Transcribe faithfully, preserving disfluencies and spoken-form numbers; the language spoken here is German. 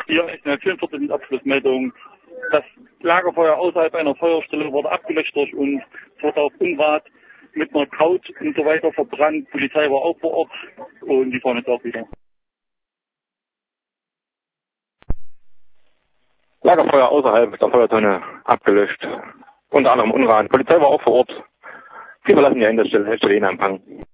Hier ist eine vierundvierzigste Abschlussmeldung. Das Lagerfeuer außerhalb einer Feuerstelle wurde abgelöscht durch uns. Es wurde auf Unrat mit einer Couch und so weiter verbrannt. Die Polizei war auch vor Ort und die fahren jetzt auch wieder. Lagerfeuer außerhalb der Feuertonne abgelöscht. Unter anderem Unrat. Die Polizei war auch vor Ort. Wir verlassen die Stelle, Stelle in Empfang.